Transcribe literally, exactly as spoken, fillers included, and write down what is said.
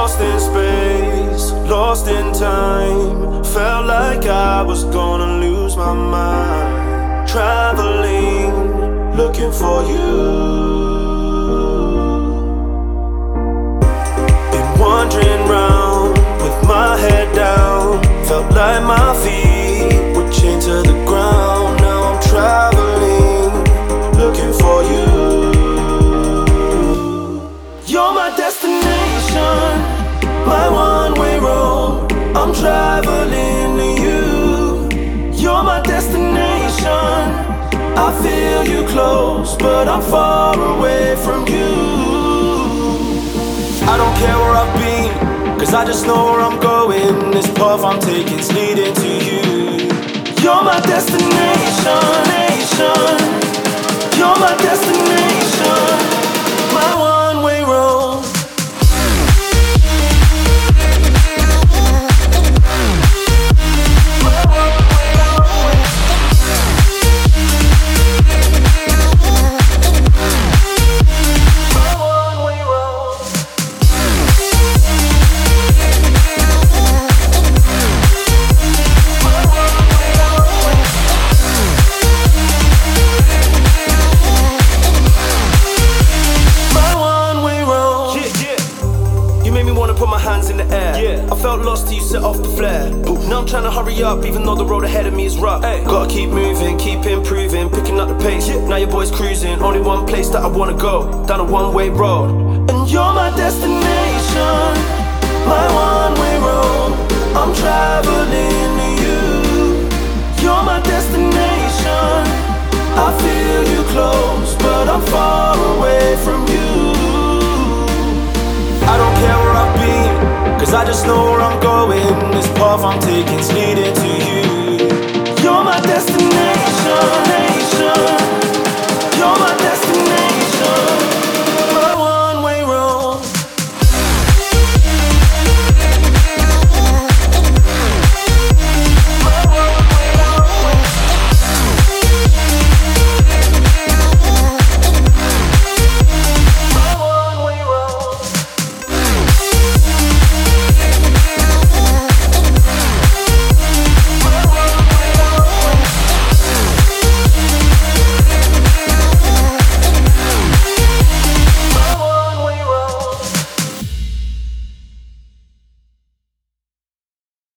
Lost in space, lost in time. Felt like I was gonna lose my mind. Traveling, looking for you. Been wandering round with my head down. Felt like my feet were chained to the ground. Now I'm traveling, looking for you. You're my destination, my one-way road. I'm traveling to you. You're my destination. I feel you close, but I'm far away from you. I don't care where I've been, cause I just know where I'm going. This path I'm taking's leading to you. You're my destination, nation. You're my destination, my one-way road. I felt lost till you set off the flare. Now I'm trying to hurry up, even though the road ahead of me is rough. Ay. Gotta keep moving, keep improving, picking up the pace. Yeah. Now your boy's cruising, only one place that I wanna go, down a one-way road. And you're my destination, my one-way road. I'm traveling to you. You're my destination. I feel you close, but I'm far away from you.